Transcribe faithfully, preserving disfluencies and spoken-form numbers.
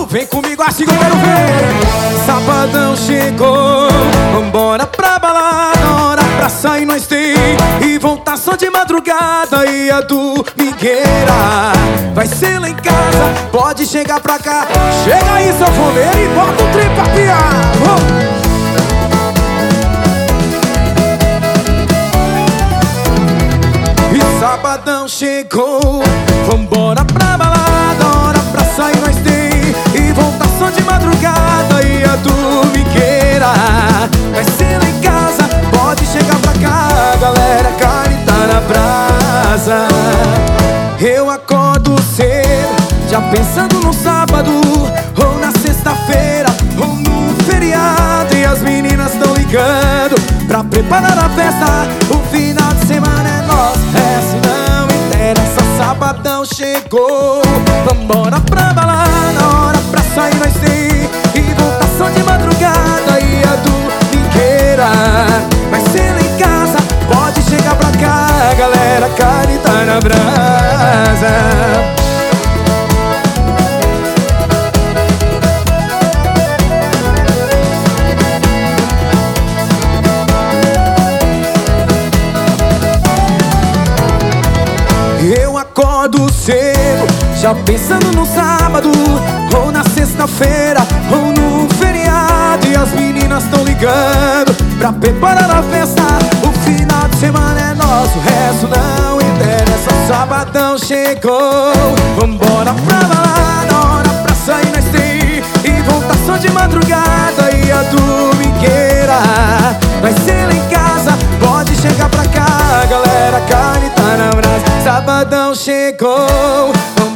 Vem comigo assim que eu quero ver. Sabadão chegou, vambora pra balada. Hora pra sair nós tem e voltar só de madrugada. E a domingueira vai ser lá em casa. Pode chegar pra cá. Chega aí, sanfoneiro, e bota o trem pra piar. Oh. Sabadão chegou, vambora pra balada. Hora pra sair nós tem e voltar só de madrugada. E a domingueira vai ser lá em casa. Pode chegar pra cá, galera, carne tá na brasa. Eu acordo cedo, já pensando no sábado ou na sexta-feira ou no feriado. E as meninas tão ligando pra preparar a festa. O final de semana é nosso, resto não interessa. Sabadão chegou, vambora pra balada. Hora pra sair nós tem e voltar só de madrugada. E a domingueira vai ser lá em casa. Pode chegar pra cá, galera, carne tá na brasa. Eu acordo cedo, já pensando no sábado ou na sexta-feira ou no feriado. E as meninas tão ligando pra preparar a festa. O final de semana é nosso, o resto não interessa. Sabadão chegou, vambora pra balada. Hora pra sair nós tem e voltar só de madrugada. E a domingueira vai ser lá em casa. Pode chegar pra cá, galera, carne tá na brasa. Sabadão chegou,